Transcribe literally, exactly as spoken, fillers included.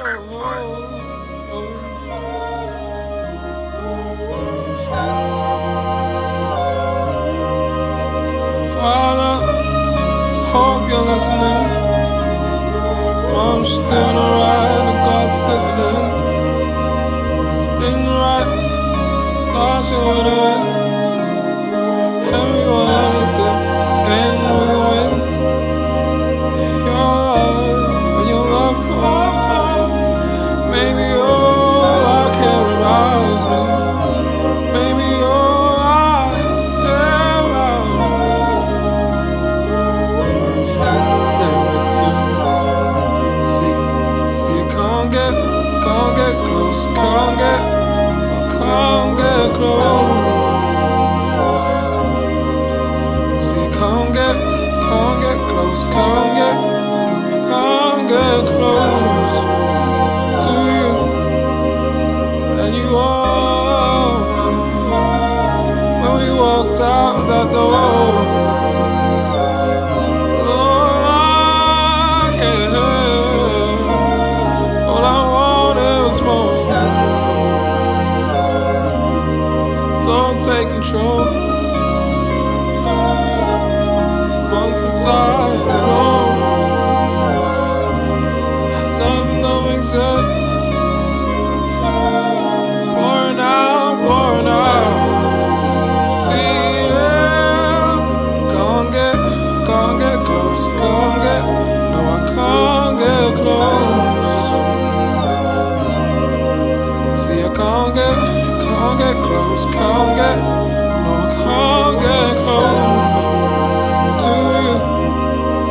Father, hope you're listening. Mom's still alright, the God's glistening. Spin right, God's your win. And we wanted to end with a win. Your love, and your love for maybe all I care about is me. Maybe all I care about. Never to see, see, I can't get, can't get close, can't get, I can't get close. Can't get, can't get close, can't get, can't get close to you, and you are. When we walked out that door, all I cared, all I wanted was more. Don't take control. Inside the room, nothing don't exist. Pouring out, pouring out. See, yeah. Can't get, can't get close, can't get. No, I can't get close. See, I can't get, can't get close, can't get.